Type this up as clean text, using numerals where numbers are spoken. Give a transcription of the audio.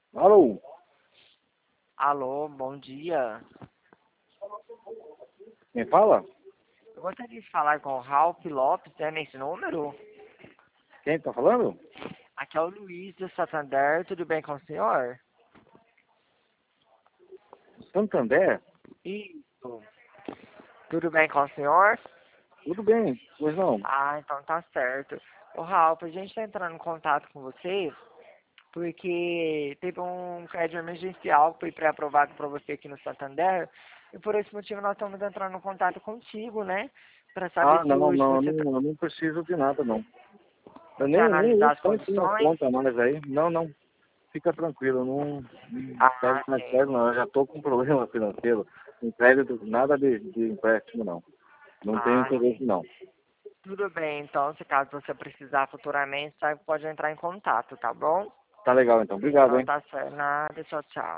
Alô? Alô, bom dia. Quem fala? Eu gostaria de falar com o Ralph Lopes, é nesse número? Quem tá falando? Aqui é o Luiz do Santander, tudo bem com o senhor? Santander? Isso. Tudo bem com o senhor? Tudo bem, pois não. Ah, então tá certo. Ô Ralph, a gente tá entrando em contato com você porque teve um crédito emergencial que foi pré-aprovado para você aqui no Santander e por esse motivo nós estamos entrando em contato contigo, né? Para saber Ah, se não, hoje não, você eu não preciso de nada, não. Eu quer nem analisar uso as tanto minha condições. conta mais aí. Não, não. Fica tranquilo, não pego Ah, mais sim. crédito, não. Eu já tô com problema financeiro. Em crédito, nada de empréstimo, não. Não tenho Ah, sim. interesse, não. Tudo bem, então, se caso você precisar futuramente, sabe, pode entrar em contato, tá bom? Tá legal, então. Obrigado, Então hein? tá certo. Nada, tchau, tchau.